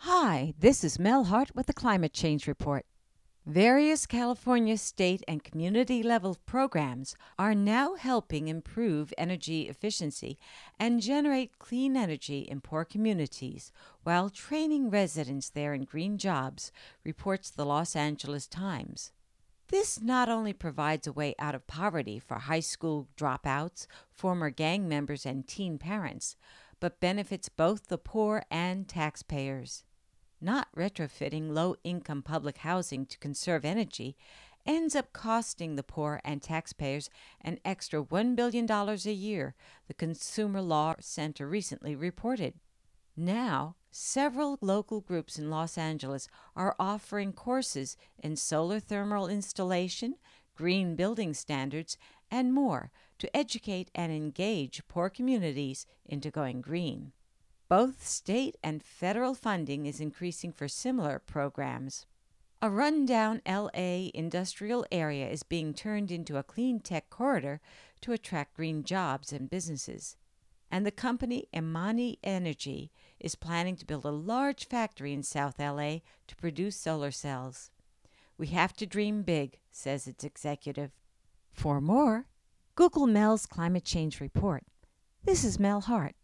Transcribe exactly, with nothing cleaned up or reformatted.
Hi, this is Mel Hart with the Climate Change Report. Various California state and community level programs are now helping improve energy efficiency and generate clean energy in poor communities while training residents there in green jobs, reports the Los Angeles Times. This not only provides a way out of poverty for high school dropouts, former gang members, and teen parents, but benefits both the poor and taxpayers. Not retrofitting low-income public housing to conserve energy ends up costing the poor and taxpayers an extra one billion dollars a year, the Consumer Law Center recently reported. Now, several local groups in Los Angeles are offering courses in solar thermal installation, green building standards, and more to educate and engage poor communities into going green. Both state and federal funding is increasing for similar programs. A rundown L A industrial area is being turned into a clean tech corridor to attract green jobs and businesses. And the company Emani Energy is planning to build a large factory in South L A to produce solar cells. We have to dream big, says its executive. For more, Google Mel's Climate Change Report. This is Mel Hart.